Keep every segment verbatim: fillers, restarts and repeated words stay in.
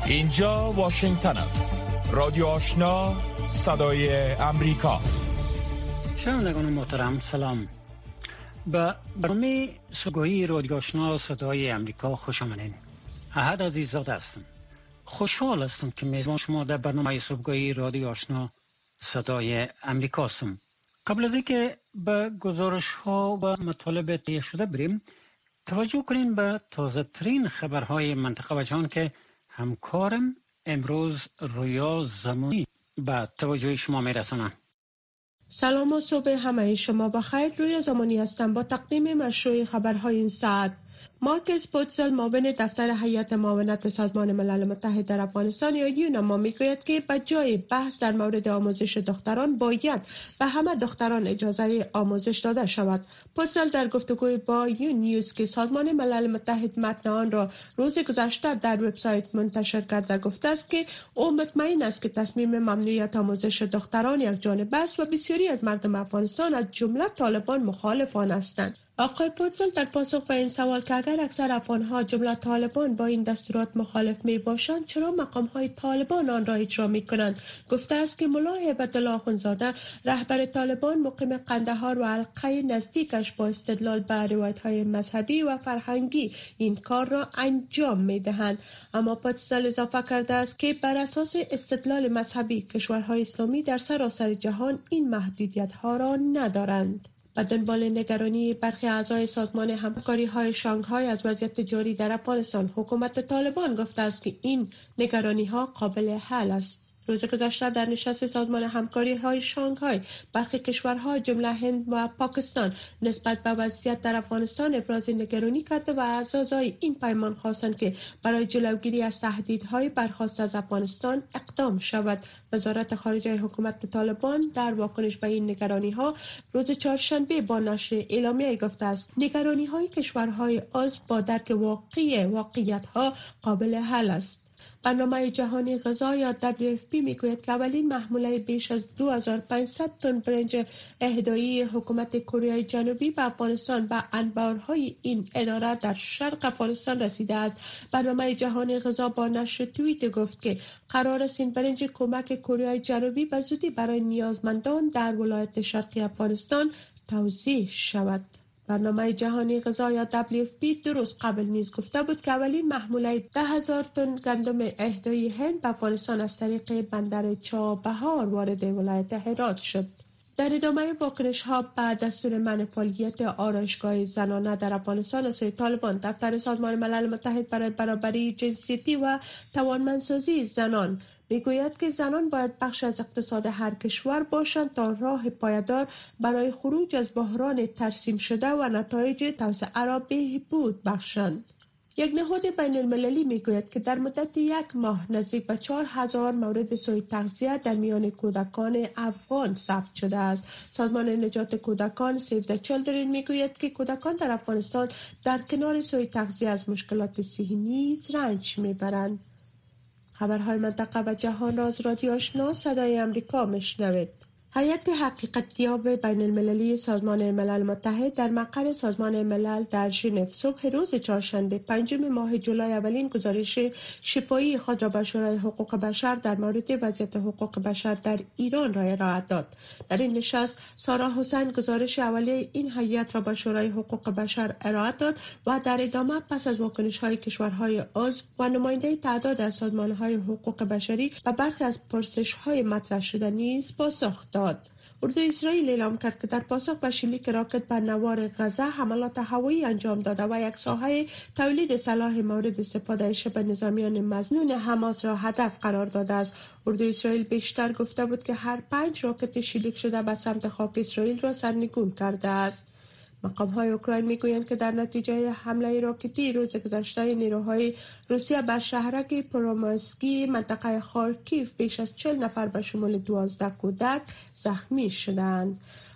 اینجا واشنگتن است. رادیو آشنا، صدای امریکا. شنوندگان محترم سلام. به برنامه صبحگاهی رادیو آشنا صدای امریکا خوش آمدید. احد عزیزاده هستم. خوشحال هستم که میزبان شما در برنامه صبحگاهی رادیو آشنا صدای امریکا هستم. قبل از اینکه به گزارش ها و مطالب تهیه شده بریم، توجه کنین به تازه ترین خبرهای منطقه و جهان که همکارم امروز رویا زمانی به توجه شما میرسانم. سلام و صبح همه شما بخیر. رویا زمانی هستم با تقدیم مشروع خبرهای این ساعت. مارکس پوتزل معاون دفتر هیئت معاونت سازمان ملل متحد در افغانستان یا یونما میگوید که به جای بحث در مورد آموزش دختران باید به همه دختران اجازه آموزش داده شود. پوتزل در گفتگوی با یون نیوز که سازمان ملل متحد متن آن را روز گذشته در وبسایت منتشر کرده گفته است که او مطمئن است که تصمیم ممنوعیت آموزش دختران یک جانبه است و بسیاری از مردم افغانستان از جمله طالبان مخالف آن هستند. آقای پوتزل در پاسخ به این سوال که اگر اکثر افغان‌ها جمله طالبان با این دستورات مخالف می باشند چرا مقام‌های طالبان آن را اجرا می‌کنند، گفته است که ملا هیبت الله اخوندزاده رهبر طالبان مقیم قندهار و حلقه نزدیکش با استدلال به روایت‌های مذهبی و فرهنگی این کار را انجام می‌دهند. اما پوتزل اضافه کرده است که بر اساس استدلال مذهبی کشورهای اسلامی در سراسر جهان این محدودیت‌ها را ندارند. به دنبال نگرانی برخی اعضای سازمان همکاری های شانگهای از وضعیت جاری در افغانستان، حکومت طالبان گفته است که این نگرانی ها قابل حل است. روز گذشته در نشست سازمان همکاری های شانگهای برخی کشورها جمله هند و پاکستان نسبت به وضعیت در افغانستان ابراز نگرانی کرده و اعضای این پیمان خواستند که برای جلوگیری از تهدیدهای برخاسته از افغانستان اقدام شود. وزارت خارجه حکومت طالبان در واکنش به این نگرانی ها روز چهارشنبه با نشر اعلامیه گفته است نگرانی های کشورهای عضو با درک واقعی واقعیت ها قابل حل است. برنامه جهانی غذا یا دبلیو اف پی میگوید که اولین محموله بیش از دو هزار و پانصد تن برنج اهدایی حکومت کره جنوبی به افغانستان به انبارهای این اداره در شرق افغانستان رسیده است. برنامه جهانی غذا با نشر توییت گفت که قرار است این برنج کمک کره جنوبی به زودی برای نیازمندان در ولایت شرقی افغانستان توزیع شود. برنامه جهانی غذا یا دبلیو اف پی دو روز قبل نیز گفته بود که اولین محموله ده هزار تن گندم اهدایی هند به افغانستان از طریق بندر چابهار وارد ولایت هرات شد. در ادامه واکنش ها به دستور منع فعالیت آرایشگاه زنانه در افغانستان از طالبان، دفتر سازمان ملل متحد برای برابری جنسیتی و توانمندسازی زنان میگوید که زنان باید بخش از اقتصاد هر کشور باشند تا راه پایدار برای خروج از بحران ترسیم شده و نتایج توسعه را بهبود بخشند. یک نهاد بین المللی میگوید که در مدت یک ماه نزدیک به چهار هزار مورد سوء تغذیه در میان کودکان افغان ثبت شده است. سازمان نجات کودکان سیو د چیلدرن میگوید که کودکان در افغانستان در کنار سوء تغذیه از مشکلات صحی نیز رنج میبرند. خبرهای منطقه و جهان را از رادیو آشنا صدای امریکا میشنوید. هیئت حقیقتیاب بین المللی سازمان ملل متحد در مقر سازمان ملل در ژنو صبح روز چهارشنبه پنجم ماه جولای اولین گزارش شفاهی خود را به شورای حقوق بشر در مورد وضعیت حقوق بشر در ایران را ارائه داد. در این نشست سارا حسین گزارش اولیه این هیئت را به شورای حقوق بشر ارائه داد و در ادامه پس از واکنش‌های کشورهای عضو و نماینده تعداد از سازمان‌های حقوق بشری و برخی از پرسش‌های مطرح شده نیز پاسخ داد. اردوی اسرائیل اعلام کرد که در پاسخ به شلیک راکت بر نوار غزه حملات هوایی انجام داده و یک ساحه تولید سلاح مورد استفاده شبه نظامیان مظنون حماس را هدف قرار داده است. اردوی اسرائیل بیشتر گفته بود که هر پنج راکت شلیک شده به سمت خاک اسرائیل را سرنگون کرده است. مقام‌های اوکراین میگویند که در نتیجه حمله راکتی روز گذشته نیروهای روسیه بر شهرک پرومایسکی منطقه خارکیف بیش از چهل نفر به شمول دوازده کودک زخمی شدند.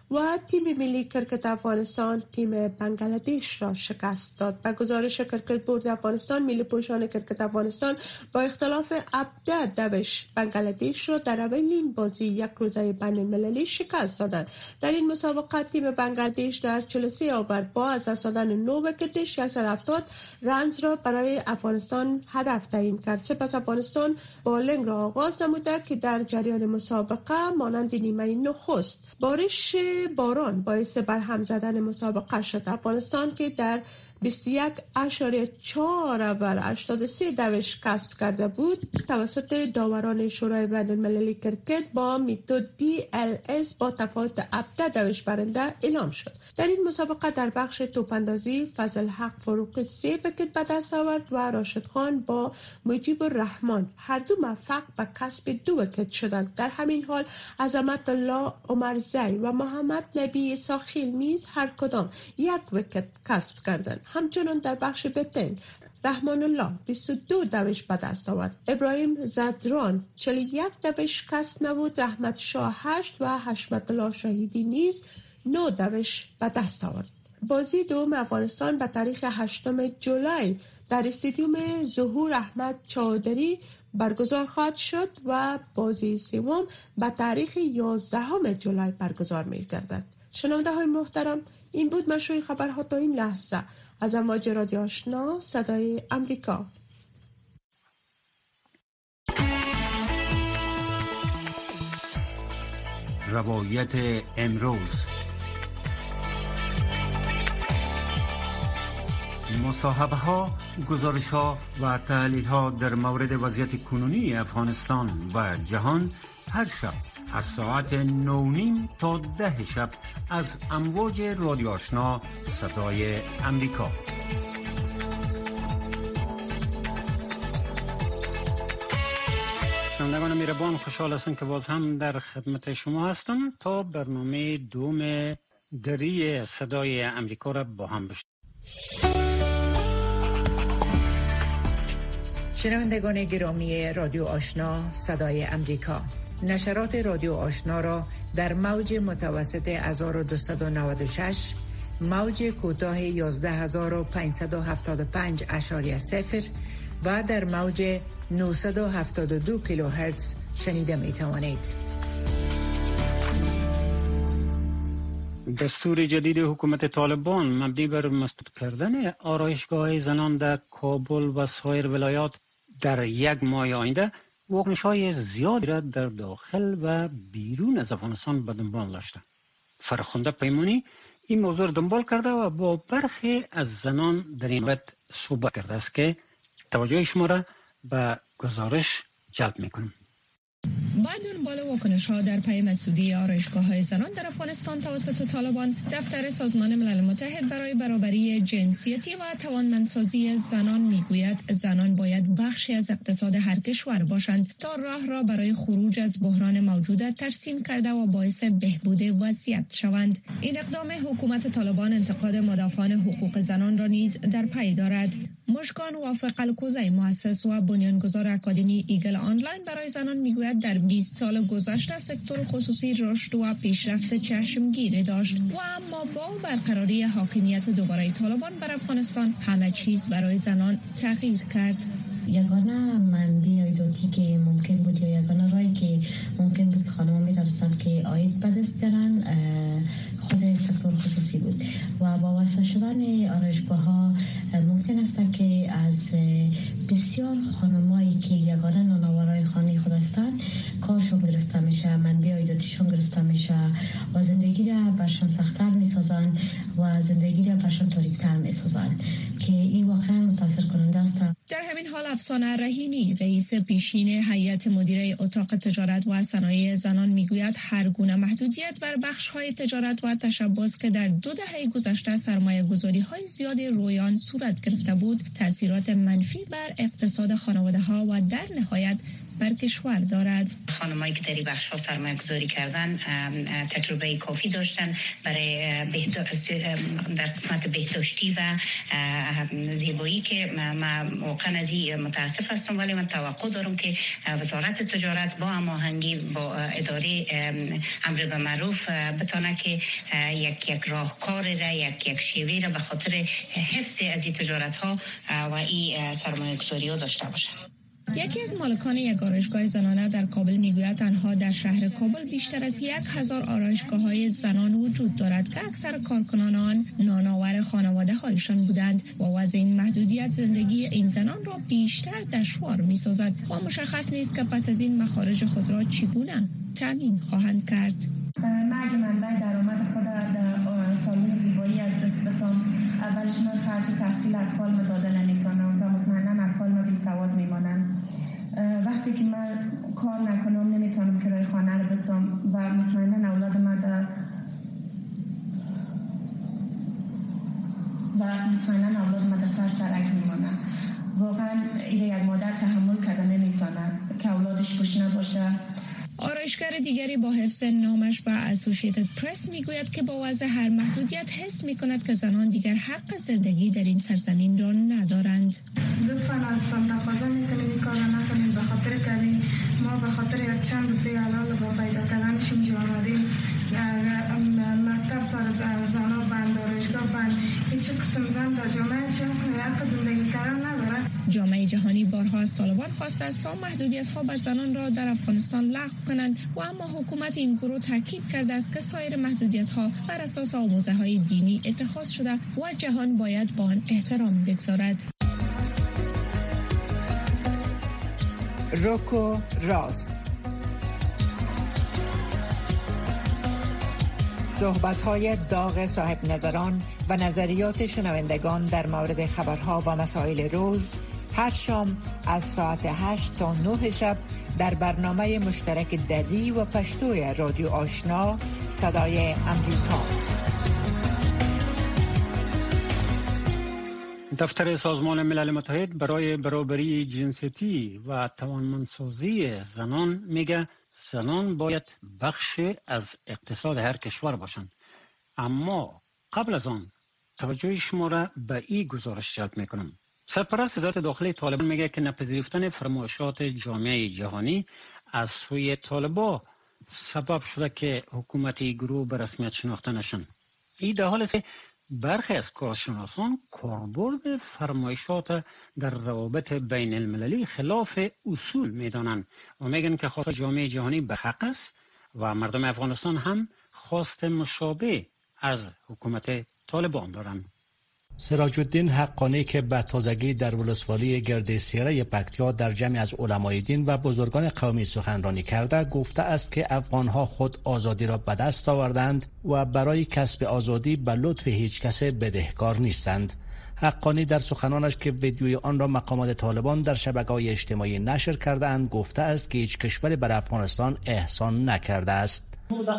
و تیم ملی کرکت افغانستان تیم بنگلادش را شکست داد. به گزارش کرکت بورد افغانستان، ملی پوشان کرکت افغانستان با اختلاف هفده دوش بنگلادش را در اولین بازی یک روزه بین المللی شکست دادند. در این مسابقه تیم بنگلادش در چهل و سه اوور با از دست دادن نه ویکتش صد و هفتاد رنز را برای افغانستان هدف تعیین کرد. سپس افغانستان بالینگ را آغاز نموده که در جریان مسابقه مانند نیمه نخست بارش باران باعث برهم زدن مسابقه شد. افغانستان که در بیست و یک اشاره چهار اوور هشتاد و سه دوش کسب کرده بود، توسط داوران شورای بین المللی کرکت با میتود بی ال اس با تفاوت هفده دوش برنده اعلام شد. در این مسابقه در بخش توپاندازی فضل حق فاروقی سه ویکت به دست آورد و راشد خان با مجیب الرحمن هر دو موفق به کسب دو ویکت شدند. در همین حال عظمت الله عمرزی و محمد نبی اساخیل نیز هر کدام یک ویکت کسب کردند. همچنان در بخش بتنگ رحمان الله بیست و دو دوش به دست آورد. ابراهیم زدران چهل و یک دوش کسب نمود. رحمت شاه هشت و حشمت الله شهیدی نیز نه دوش به دست آورد. بازی دوم افغانستان به تاریخ هشتم جولای در استادیوم ظهور احمد چادری برگزار خواهد شد و بازی سوم به تاریخ یازدهم جولای برگزار می‌گردد. شنونده های محترم، این بود مشروع خبرها تا این لحظه از امواج رادیو آشنا صدای امریکا. روایت امروز، مصاحبه ها، گزارش ها و تحلیل ها در مورد وضعیت کنونی افغانستان و جهان هر شب از ساعت نو نیم تا ده شب از امواج رادیو آشنا صدای امریکا. شنوندگان مهربان، خوشحال هستم که باز هم در خدمت شما هستم تا برنامه دوم دری صدای امریکا را با هم بشنویم. شنوندگان گرامی رادیو آشنا صدای امریکا، نشرات رادیو آشنا را در موج متوسط هزار و دویست و نود و شش، موج کوتاه یازده هزار و پانصد و هفتاد و پنج اشاری صفر و در موج نهصد و هفتاد و دو کیلوهرتز شنیده می توانید. دستور جدید حکومت طالبان مبنی بر مسدود کردن آرایشگاه زنان در کابل و سایر ولایات در یک ماه آینده واکنش‌های زیادی را در داخل و بیرون از افغانستان به دنبال داشته. فرخنده پیمانی این موضوع دنبال کرده و با برخی از زنان در این باره صحبت کرده است که توجه شما را به گزارش جلب می‌کنم. بعد دنبال واکنش‌ها در پی مسدودی آرایشگاه‌های زنان در افغانستان توسط طالبان، دفتر سازمان ملل متحد برای برابری جنسیتی و توانمندسازی زنان میگوید زنان باید بخشی از اقتصاد هر کشور باشند تا راه را برای خروج از بحران موجود ترسیم کرده و باعث بهبود وضعیت شوند. این اقدام حکومت طالبان انتقاد مدافعان حقوق زنان را نیز در پی دارد. مشکان وافق الکوزی، مؤسس و بنیانگذار اکادمی ایگل آنلاین برای زنان میگوید در بیست سال گذشته سکتور خصوصی رشد و پیشرفت چشمگیری داشت و اما با برقراری حاکمیت دوباره طالبان بر افغانستان همه چیز برای زنان تغییر کرد. یگانه منبع عایداتی که ممکن بود یا یگانه راهی که ممکن بود که خانم‌ها می‌تونستند که عاید به دست بیارن خود سکتور خصوصی بود و با واسطه شدن آرایشگاه‌ها ممکن است که از بسیار خانمایی که یگانه نانآورای خانه خود هستند کارشون گرفته میشه، منبع عایداتیشون گرفته میشه و زندگی را برشان سخت‌تر می‌سازن و زندگی را برشان تاریک‌تر می‌سازن که این واقعا متاثر کننده است. در همین حال افسانه رحیمی، رئیس پیشین هیئت مدیره اتاق تجارت و صنایع زنان میگوید هر گونه محدودیت بر بخش‌های تجارت و تشبث که در دو دهه گذشته سرمایه‌گذاری‌های زیادی روی آن صورت گرفته بود، تاثیرات منفی بر اقتصاد خانواده‌ها و در نهایت بر کشور دارد. خانمایی که در این بخش‌ها سرمایه‌گذاری کردن تجربه کافی داشتن برای در قسمت بهداشتی و زیبایی که من واقعا از این متاسف هستم، ولی من توقع دارم که وزارت تجارت با هماهنگی با اداره امر به معروف بتونه که یک یک راهکار را یک یک شیوه را به خاطر حفظ از این تجارت ها و این سرمایه گذاری ها داشته باشه. یکی از مالکان یک آرایشگاه زنانه در کابل میگوید تنها در شهر کابل بیشتر از یک هزار آرایشگاه‌های زنان وجود دارد که اکثر کارکنان آن نانآور خانواده هایشان بودند و وضع این محدودیت زندگی این زنان را بیشتر دشوار می‌سازد و مشخص نیست که پس از این مخارج خود را چگونه تامین خواهند کرد. من اگه منبع درآمد خود در سالن زیبایی از دست بتم، اولش من خرج تحصیل اطفال ما داده نمی‌کنم و مطمئنا اطفال ما بی‌سواد میمانند. وقتی که من کار نکنم نمیتونم کرایه خانه رو بدم و مطمئنا اولاد ما در و مطمئنا اولاد ما در سر سرک میمانند. واقعا این یک مادر تحمل کرده نمیتونه که اولادش گشنه باشه. آرایشگر دیگری با حفظ نامش و اسوسییتد پرس میگوید که با وضع هر محدودیت حس میکند که زنان دیگر حق زندگی در این سرزمین را ندارند. لطفاً ازتان تقاضا میکنیم این کار را نکنیم، به خاطر که ما به خاطر یک چند روپیه حلال با پیدا کردنش اینجا آمدیم. مکتب سر زنها بند، آرایشگاه بند، هیچ قسم زن در جامعه چه حق زندگی کردن نداره. جامعه جهانی بارها از طالبان خواسته است تا محدودیت ها بر زنان را در افغانستان لغو کنند و اما حکومت این گروه تاکید کرده است که سایر محدودیت ها بر اساس آموزه های دینی اتخاذ شده و جهان باید با آن احترام بگذارد. روکو راست، صحبت‌های داغ صاحب نظران و نظریات شنوندگان در مورد خبرها و مسائل روز هر شام از ساعت هشت تا نه شب در برنامه مشترک دری و پشتوی رادیو آشنا صدای امریکا. دفتر سازمان ملل متحد برای برابری جنسیتی و توانمندسازی زنان میگه زنان باید بخش از اقتصاد هر کشور باشند. اما قبل از آن توجه شما را به این گزارش جلب میکنم. سرپرست وزارت داخلی طالبان میگه که نپذیرفتن فرمایشات جامعه جهانی از سوی طالبان سبب شده که حکومت گروه به رسمیت شناخته نشن. این در حالی است برخی از کارشناسان کاربرد فرمایشات در روابط بین المللی خلاف اصول میدانند و میگن که خواست جامعه جهانی به حق است و مردم افغانستان هم خواست مشابه از حکومت طالبان دارند. سراج الدین حقانی که به تازگی در ولسوالی گردسیره پکتیا در جمعی از علمای دین و بزرگان قومی سخنرانی کرده گفته است که افغانها خود آزادی را به دست آوردند و برای کسب آزادی به لطف هیچ کس بدهکار نیستند. حقانی در سخنانش که ویدیوی آن را مقامات طالبان در شبکه‌های اجتماعی نشر کرده اند گفته است که هیچ کشوری بر افغانستان احسان نکرده است.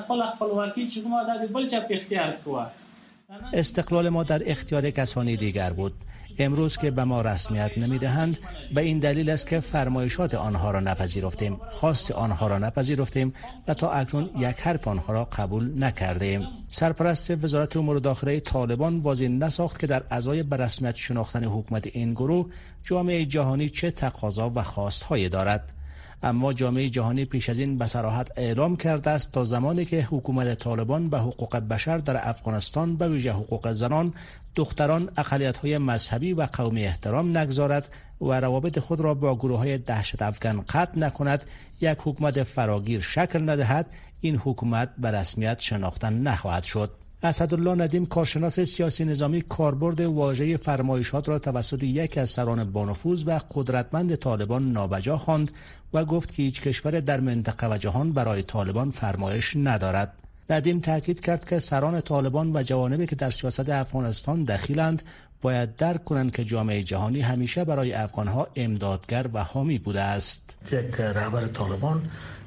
استقلال ما در اختیار کسانی دیگر بود. امروز که به ما رسمیت نمیدهند به این دلیل است که فرمایشات آنها را نپذیرفتیم، خواست آنها را نپذیرفتیم و تا اکنون یک حرف آنها را قبول نکردیم. سرپرست وزارت امور داخلی طالبان واضح نساخت که در ازای به رسمیت شناختن حکومت این گروه جامعه جهانی چه تقاضا و خواستهایی دارد. اما جامعه جهانی پیش از این به صراحت اعلام کرده است تا زمانی که حکومت طالبان به حقوق بشر در افغانستان به ویژه حقوق زنان، دختران، اقلیت‌های مذهبی و قومی احترام نگذارد و روابط خود را با گروه‌های دهشت افکن قطع نکند، یک حکومت فراگیر شکل ندهد، این حکومت به رسمیت شناخته نخواهد شد. اسدالله ندیم کارشناس سیاسی نظامی کاربرد واژه فرمایشات را توسط یک از سران بانفوذ و قدرتمند طالبان نابجا خواند و گفت که هیچ کشور در منطقه و جهان برای طالبان فرمایش ندارد. ندیم تاکید کرد که سران طالبان و جوانبی که در سیاست افغانستان دخیلند باید درک کنند که جامعه جهانی همیشه برای افغانها امدادگر و حامی بوده است. یک رهبر طالبان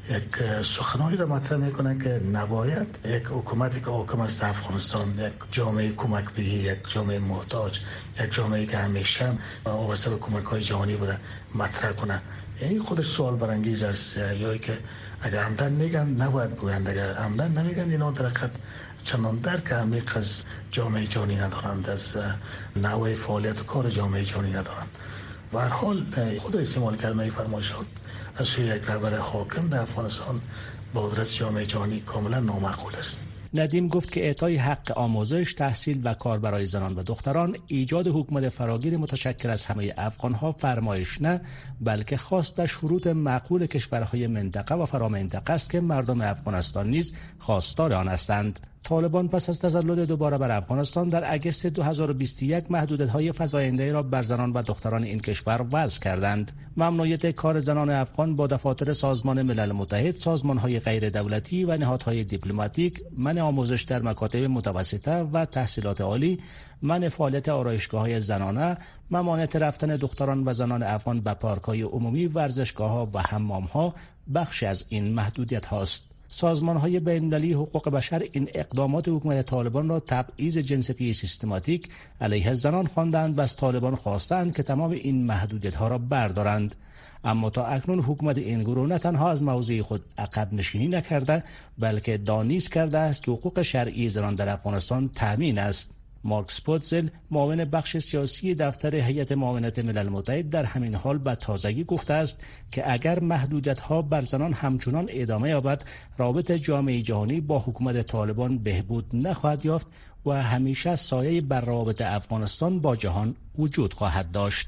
یک سخنانی را مطرح میکنه که نباید یک حکومتی که حاکم است افغانستان، یک جامعه کمک بگی، یک جامعه محتاج، یک جامعه که همیشه وابسته به کمک های جهانی بوده مطرح کنه. این خودش سوال برانگیز است. یا که اگر عمدن میگن نباید بگویند، اگر عمدن نمیگن اینا در حقیقت چندان درک عمیق از جامعه جهانی ندارند، از نوع فعالیت و کار جامعه جهانی ندارند. به هر حال خود استعمال کلمه فرمایشات از سوی یک رهبر حاکم در افغانستان با آدرس جامعه جهانی کاملا نامعقول است. ندیم گفت که اعطای حق آموزش، تحصیل و کار برای زنان و دختران، ایجاد حکومت فراگیر متشکل از همه افغانها فرمایش نه، بلکه خواست و شروط معقول کشورهای منطقه و فرامنطقه است که مردم افغانستان نیز خواستار آن هستند. طالبان پس از تسلط دوباره بر افغانستان در اگست دو هزار و بیست و یک محدودیت‌های فزاینده را بر زنان و دختران این کشور وضع کردند. ممنوعیت کار زنان افغان با دفاتر سازمان ملل متحد، سازمان‌های غیر دولتی و نهادهای دیپلماتیک، منع آموزش در مکاتب متوسطه و تحصیلات عالی، منع فعالیت آرایشگاه‌های زنانه، ممانعت رفتن دختران و زنان افغان به پارک‌های عمومی، ورزشگاه‌ها و حمام‌ها بخشی از این محدودیت هاست. سازمان‌های بین‌المللی حقوق بشر این اقدامات حکومت طالبان را تبعیض جنسیتی سیستماتیک علیه زنان خواندند و از طالبان خواستند که تمام این محدودیت‌ها را بردارند. اما تا اکنون حکومت این گروه نه تنها از موضع خود عقب نشینی نکرده، بلکه دانیز کرده است که حقوق شرعی زنان در افغانستان تامین است. مارک سپوتزل، معاون بخش سیاسی دفتر هیئت معاونت ملل متحد، در همین حال به تازگی گفته است که اگر محدودیت‌ها بر زنان همچنان ادامه یابد، رابطه جامعه جهانی با حکومت طالبان بهبود نخواهد یافت و همیشه سایه بر روابط افغانستان با جهان وجود خواهد داشت.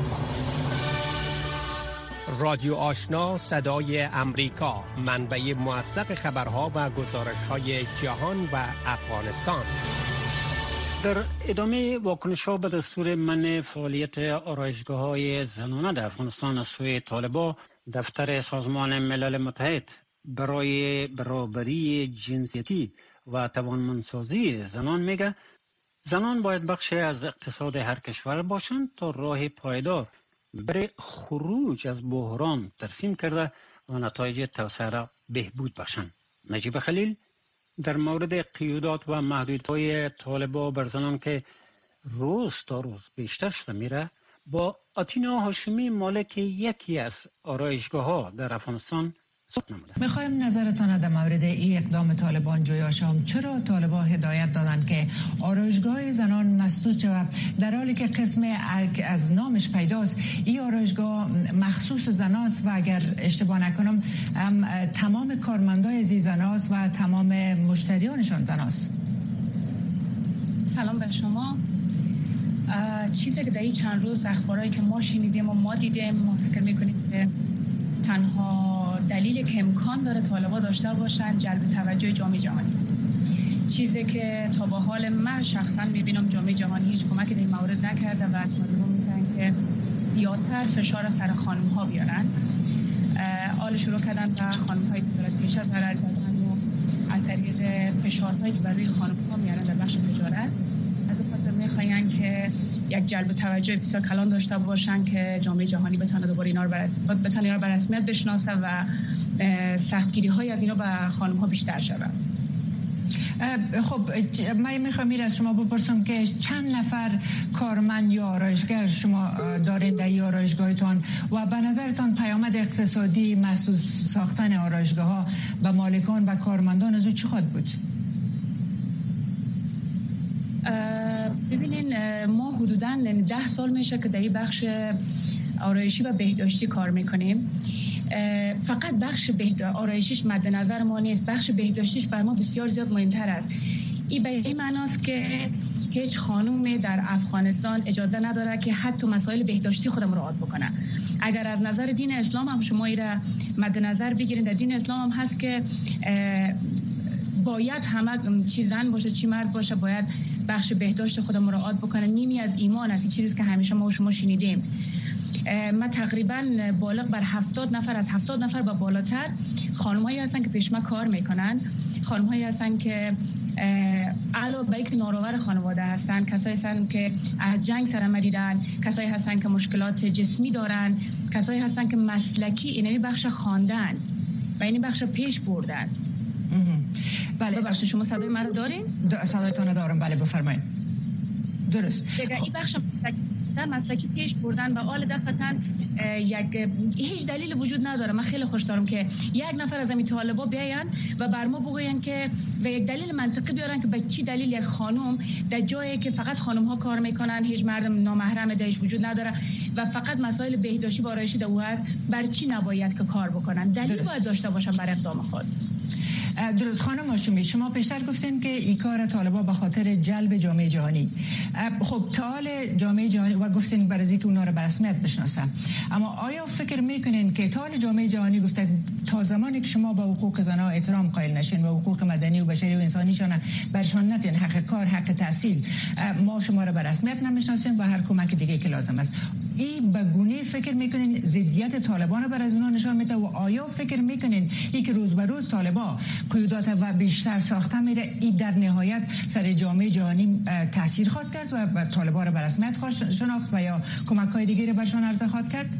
رادیو آشنا، صدای امریکا، منبع موثق خبرها و گزارش‌های جهان و افغانستان. در ادامه واکنش‌ها به دستور منع فعالیت آرایشگاه‌های زنانه در افغانستان از سوی طالبان، دفتر سازمان ملل متحد برای برابری جنسیتی و توانمندسازی زنان میگه زنان باید بخشی از اقتصاد هر کشور باشند تا راه پایدار برای خروج از بحران ترسیم کرده و نتایج توسعه را بهبود بخشند. نجیب خلیل در مورد قیودات و محدودیت‌های طالبان بر زنان که روز تا روز بیشتر شده میره، با آتینا هاشمی، مالک یکی از آرایشگاه‌ها در افغانستان، صحبت نموده. میخوایم نظرتان در مورد این اقدام طالبان جویا شام. چرا طالبان هدایت دادند که آرایشگاه زنان مسدود شود، در حالی که قسم از نامش پیداست این آرایشگاه مخصوص زناست و اگر اشتباه نکنم تمام کارمندای زی زناست و تمام مشتریانشان زناست؟ سلام به شما. چیزی که در این چند روز اخبارهایی که ما شنیدیم و ما دیدیم، ما فکر میکنیم که تنها دلیل که امکان داره طالبان داشته باشن جلب توجه جامعه جهانی، چیزی که تا به حال من شخصا میبینم جامعه جهانی هیچ کمکی در این مورد نکرده و طالبان میگن که زیادتر فشار سر خانم ها بیارن. آل شروع کردن و خانم های تجارت بیشتر ضرر دادن و از طریق فشارهایی که برای خانم ها میارن در بخش تجارت، از این خاطر میخواین که یک جلب توجه بسیار کلان داشته باشن که جامعه جهانی بتونه دوباره اینا رو بتونه اینا رو به رسمیت بشناسه و سختگیری های از اینا به خانم ها بیشتر شود. خب من میخوام از شما بپرسم که چند نفر کارمند یا آرایشگر شما دارید در این آرایشگاهتان و به نظرتان پیامد اقتصادی مسدود ساختن آرایشگاه ها به مالکان و کارمندان از او چی خواهد بود؟ ببینین، ما حدوداً ده سال میشه که در این بخش آرایشی و بهداشتی کار میکنیم. فقط بخش آرایشیش مد نظر ما نیست، بخش بهداشتیش بر ما بسیار زیاد مهمتر است. این به این معناست که هیچ خانومی در افغانستان اجازه نداره که حتی مسائل بهداشتی خودم رعایت بکنه. اگر از نظر دین اسلام هم شما ایره مد نظر بگیرید، در دین اسلام هم هست که باید همه چی زن باشه چی مرد باشه باید بخش بهداشت خودم مراعات بکنه. نیمی از ایمان است، چیزی که همیشه ما و شما شنیدیم. ما تقریبا بالغ بر هفتاد نفر از هفتاد نفر با بالاتر خانم‌هایی هستن که پیش ما کار میکنن، خانم‌هایی هستن که علاوه بر اینکه ناراور خانواده هستن، کسایی هستن که از جنگ سر آمدیدن، کسایی هستن که مشکلات جسمی دارن، کسایی هستن که مسلکی اینمی بخش خواندن و این بخش پیش بردن. بله بخش شما صدای من رو دارین؟ صدایتون دارم. بله بفرمایید. درست. دیگه این بخش در مسلکی پیش بردن و آل دفعتاً یک هیچ دلیل وجود نداره. من خیلی خوش دارم که یک نفر از این طالبا بیاین و بر ما بگوین که و یک دلیل منطقی بیارن که به چی دلیل یک خانم در جایی که فقط خانم ها کار میکنن، هیچ مرد نامحرم درش وجود نداره و فقط مسائل بهداشتی و آرایشی در او هست، بر چی نباید که کار بکنن؟ دلیل باید داشته باشن برای اقدام خود. درود خانم هاشمی، شما پیشتر گفتین که این کار طالبا به خاطر جلب جامعه جهانی. خب تا حال جامعه جهانی و گفتین برای اینکه اونا رو به رسمیت بشناسن، اما آیا فکر میکنین که تا حال جامعه جهانی گفته تا زمانی که شما به حقوق زنها احترام قائل نشین و حقوق مدنی و بشری و انسانیشان برشان ندین، حق کار، حق تحصیل، ما شما رو به رسمیت نمیشناسیم و هر کمک دیگه که لازم است، این به گونه فکر میکنین ضدیت طالبان بر از اونها نشان میده؟ و آیا فکر میکنین این که روز به روز طالبا قیودات و بیشتر ساخته میره، این در نهایت سر جامعه جهانی تاثیر خواهد کرد و طالبان رو به رسمیت خواهد شناخت و یا کمک های دیگری برشان عرضه خواهد کرد؟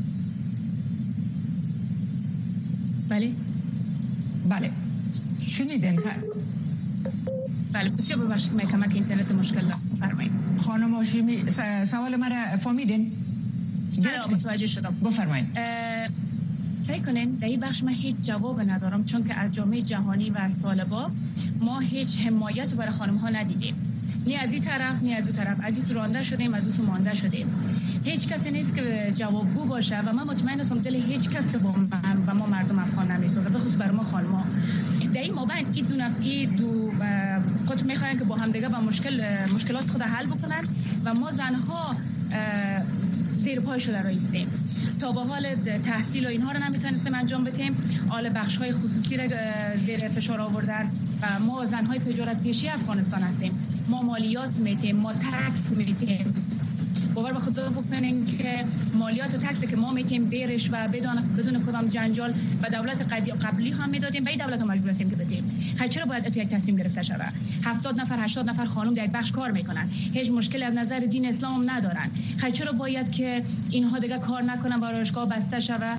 بله بله شنیدین؟ بله بسیار ببخشید من کمک اینترنت مشکل دارم. بفرمایید خانم هاشمی سوال مرا فهمیدین؟ بله متوجه شدم. بفرمایید. فکر کنین در این بخش من هیچ جواب ندارم، چون که از جامعه جهانی و از طالبا ما هیچ حمایت برای خانم ها ندیدیم، نی از این طرف نی از اون طرف، از این رانده شدیم از اون مانده شدیم. هیچ کسی نیست که جوابگو باشه و من مطمئن هستم دل هیچ کس با من و ما مردم افغان نمیسازه، به خصوص برای ما خانم‌ها. در این مابین این دو نفر این دو قطب میخواین که با هم دیگه با مشکل مشکلات خود حل بکنن و ما زنها زیر پای شده رایستیم. تا به حال تحصیل و اینها رو نمیتونستیم انجام بدیم، حال بخش های خصوصی رو زیر فشار آوردن و ما زنهای تجارت پیشی افغانستان هستیم، ما مالیات میتیم، ما تکس میتیم. باور به خدا بکنین که مالیات و تکس که ما میتیم بیرش و بدون بدون کدام جنجال و دولت قبلی هم میدادیم و این دولت هم مجبور هستیم که بدیم. خیلی چرا باید اتو یک تصمیم گرفته شود؟ هفتاد نفر هشتاد نفر خانم در یک بخش کار میکنن، هیچ مشکلی از نظر دین اسلام هم ندارن. خیلی چرا باید که اینها دیگه کار نکنن و آرایشگاه بسته شود؟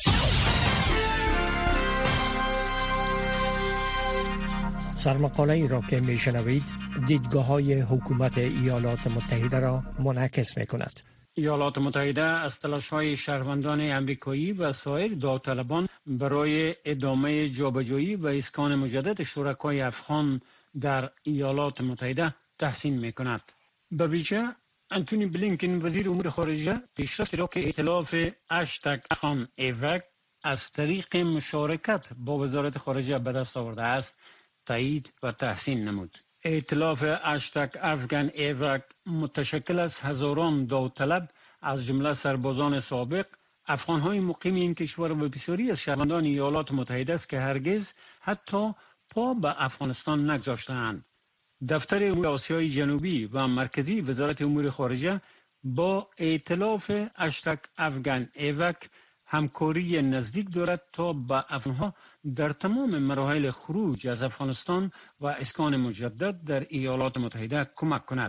سرمقاله ای را که میشنوید دیدگاه های حکومت ایالات متحده را منعکس می کند. ایالات متحده از تلاش‌های شهروندان امریکایی و سایر داوطلبان برای ادامه جابجایی و اسکان مجدد شرکای افغان در ایالات متحده تحسین می کند. به ویژه انتونی بلینکن وزیر امور خارجه پیشرفتی را که ائتلاف هشتگ افغان ایوک از طریق مشارکت با وزارت خارجه به دست آورده است تایید و تحسین نمود. ائتلاف هشتگ افغان ایوک متشکل از هزاران داوطلب از جمله سربازان سابق، افغان‌های مقیم این کشور و بسیاری از شهروندان ایالات متحده است که هرگز حتی پا به افغانستان نگذاشته‌اند. دفتر امور آسیای جنوبی و مرکزی وزارت امور خارجه با ائتلاف هشتگ افغان ایوک همکاری نزدیک دارد تا به افغان‌ها در تمام مراحل خروج از افغانستان و اسکان مجدد در ایالات متحده کمک کند.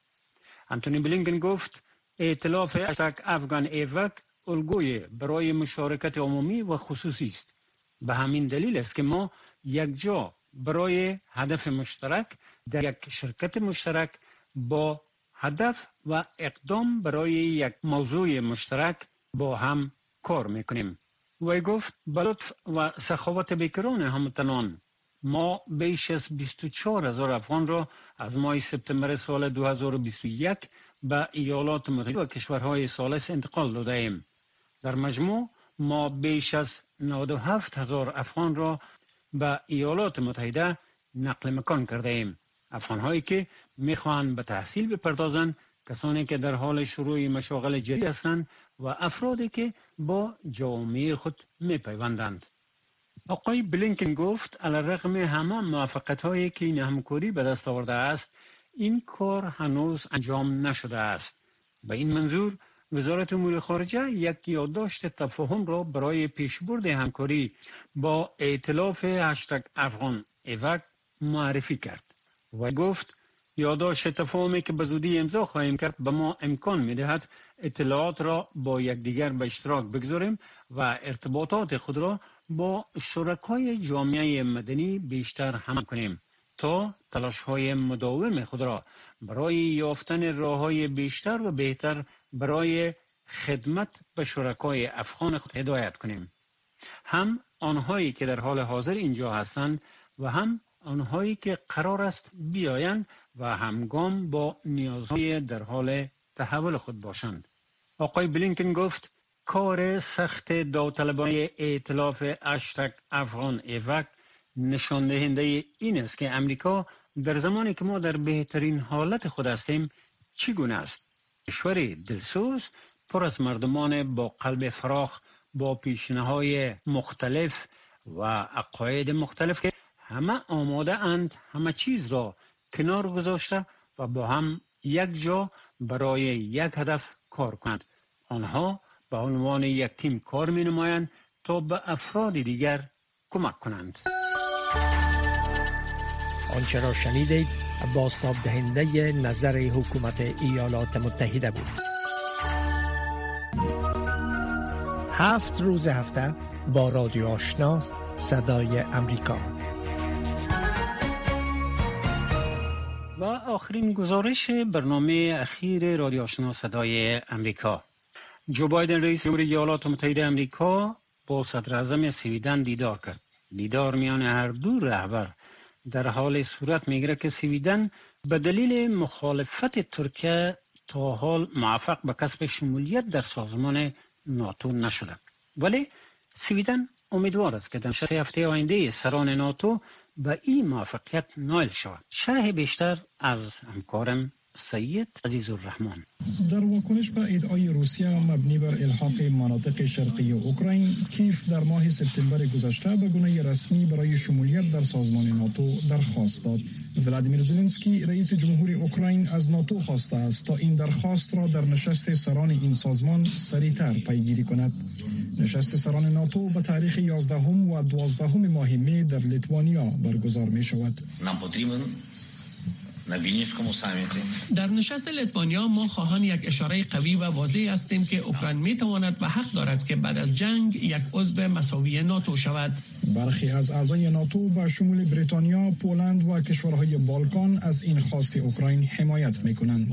انتونی بلینکن گفت ائتلاف هشتگ افغان ایوک الگوی برای مشارکت عمومی و خصوصی است. به همین دلیل است که ما یک جا برای هدف مشترک در یک شرکت مشترک با هدف و اقدام برای یک موضوع مشترک با هم کار میکنیم. وی گفت به لطف و سخاوت بیکران هموطنان ما بیش از بیست و چهار هزار افغان را از ماه سپتامبر سال دو هزار و بیست و یک به ایالات متحده و کشورهای ثالث انتقال داده ایم. در مجموع ما بیش از نود و هفت هزار افغان را به ایالات متحده نقل مکان کرده ایم. افغان هایی که میخواهند به تحصیل بپردازند، کسانی که در حال شروع مشاغل جدید هستند و افرادی که با جامعه خود میپیوندند. آقای بلینکن گفت علیرغم همه موفقیت هایی که این همکاری به دست آورده است، این کار هنوز انجام نشده است. به این منظور وزارت امور خارجه یک یادداشت تفاهم را برای پیشبرد همکاری با ائتلاف هشتگ افغان ایوک معرفی کرد. و گفت یادداشت تفاهمی که به زودی امضا خواهیم کرد به ما امکان می‌دهد اطلاعات را با یکدیگر به اشتراک بگذاریم و ارتباطات خود را با شرکای جامعه مدنی بیشتر هم کنیم تا تلاش‌های مداوم خود را برای یافتن راه‌های بیشتر و بهتر برای خدمت به شرکای افغان خود هدایت کنیم، هم آنهایی که در حال حاضر اینجا هستند و هم آنهایی که قرار است بیایند و همگام با نیازهای در حال تحول خود باشند. آقای بلینکن گفت کار سخت داوطلبانه ائتلاف اشترک افغان ایوک نشان دهنده این است که امریکا در زمانی که ما در بهترین حالت خود هستیم چگونه است. کشوری دلسوز پر از مردمان با قلب فراخ، با پیشنهادهای مختلف و عقاید مختلف که همه آماده اند همه چیز را کنار گذاشته و با هم یک جا برای یک هدف کار کنند. آنها به عنوان یک تیم کار می نمایند تا به افراد دیگر کمک کنند. آنچه را شنیدید بازتاب دهنده نظر حکومت ایالات متحده بود. هفت روز هفته با رادیو آشنا صدای امریکا. و آخرین گزارش برنامه اخیر رادیو آشنا صدای امریکا. جو بایدن رئیس جمهوری ایالات متحده امریکا با صدر اعظم سویدن دیدار کرد. دیدار میان هر دو رهبر در حال صورت میگیره که سویدن به دلیل مخالفت ترکیه تا حال موفق به کسب شمولیت در سازمان ناتو نشده، ولی سویدن امیدوار است که در سه هفته آینده سران ناتو به این موفقیت نائل شود. شرح بیشتر از همکارم سید عزیز الرحمن. در واکنش به ادعای روسیه مبنی بر الحاق مناطق شرقی اوکراین، کیف در ماه سپتامبر گذشته به گونه رسمی برای شمولیت در سازمان ناتو درخواست داد. ولادیمیر زلنسکی رئیس جمهوری اوکراین از ناتو خواسته است تا این درخواست را در نشست سران این سازمان سریعتر پیگیری کند. نشست سران ناتو به تاریخ یازدهم و دوازدهم ماه می در لیتوانیا برگزار می شود. در نشست لیتوانیا ما خواهان یک اشاره قوی و واضح هستیم که اوکراین می تواند و حق دارد که بعد از جنگ یک عضو مساوی ناتو شود. برخی از اعضای ناتو به شمول بریتانیا، پولند و کشورهای بالکان از این خواست اوکراین حمایت می کنند.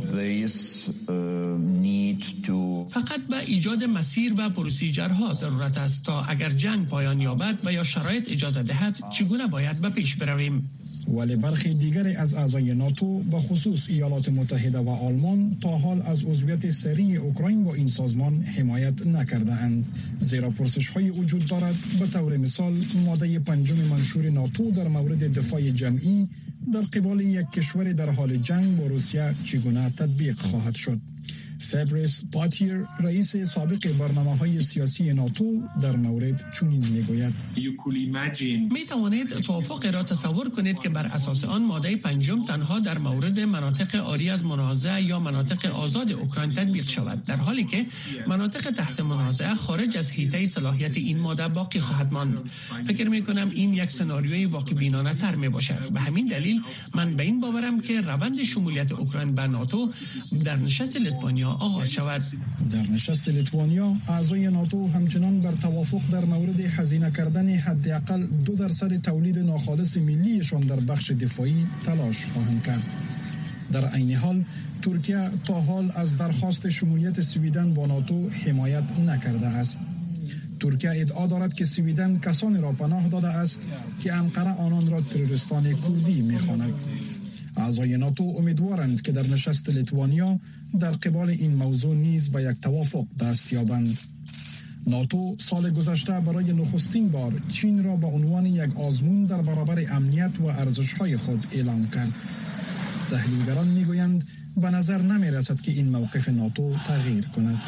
فقط به ایجاد مسیر و پروسیجرها ضرورت است تا اگر جنگ پایان یابد و یا شرایط اجازه دهد چگونه باید به پیش برویم. ولی برخی دیگری از اعضای ناتو به خصوص ایالات متحده و آلمان تا حال از عضویت سریع اوکراین با این سازمان حمایت نکرده اند، زیرا پرسش های وجود دارد. به طور مثال ماده پنجم منشور ناتو در مورد دفاع جمعی در قبال یک کشور در حال جنگ با روسیه چگونه تطبیق خواهد شد. فابریس پاتیر رئیس سابق برنامه‌های سیاسی ناتو در مورد چنین میگوید: می توانید توافق را تصور کنید که بر اساس آن ماده پنجم تنها در مورد مناطق عاری از منازعه یا مناطق آزاد اوکراین تطبیق شود، در حالی که مناطق تحت منازعه خارج از حیطه صلاحیت این ماده باقی خواهد ماند. فکر می کنم این یک سناریوی واقع بینانه تر می باشد. به همین دلیل من به این باورم که روند شمولیت اوکراین به ناتو در نشست لیتوانیا آغاز شود. در نشست لیتوانیا اعضای ناتو همچنان بر توافق در مورد هزینه کردن حداقل دو درصد تولید ناخالص ملیشان در بخش دفاعی تلاش خواهند کرد. در عین حال ترکیه تا حال از درخواست شمولیت سویدن با ناتو حمایت نکرده است. ترکیه ادعا دارد که سویدن کسانی را پناه داده است که انقره آنان را تروریستان کردی می‌خواند. اعضای ناتو امیدوارند که در نشست لیتوانیا در قبال این موضوع نیز به یک توافق دست یابند. ناتو سال گذشته برای نخستین بار چین را به عنوان یک آزمون در برابر امنیت و ارزش‌های خود اعلام کرد. تحلیلگران میگویند به نظر نمی رسد که این موقف ناتو تغییر کند.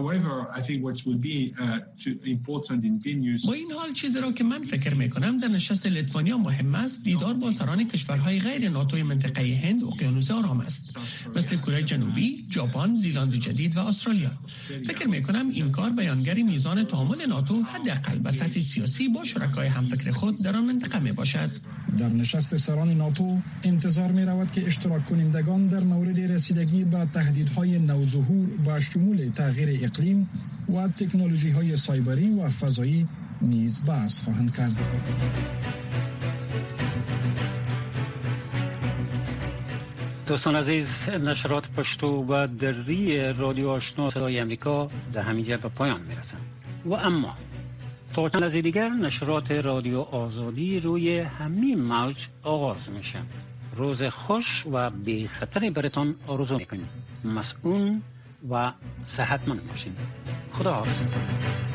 با این حال چیزی را که من فکر می کنم در نشست لیتوانیا مهم است دیدار با سران کشورهای غیر ناتوی منطقه هند اقیانوس آرام است، مثل کره جنوبی، ژاپن، زیلند جدید و استرالیا. فکر می کنم این کار بیانگر میزان تعامل ناتو حداقل به سطح سیاسی با شرکای همفکر خود در آن منطقه می باشد. در نشست سران ناتو انتظار می رود که اشتراک کنندگان در مورد رسیدگی به تهدیدهای نوظهور و شمول تغییر اقلیم و تکنولوژی های سایبری و فضایی نیز بحث خواهند کرد. دوستان عزیز، نشرات پشتو و دری رادیو آشنا صدای امریکا در همینجا به پایان میرسند و اما تا چند لحظه دیگر نشرات رادیو آزادی روی همین موج آغاز میشه. روز خوش و بی خطر براتون آرزو میکنیم. مسئول و صحتمند باشین. خدا حافظ.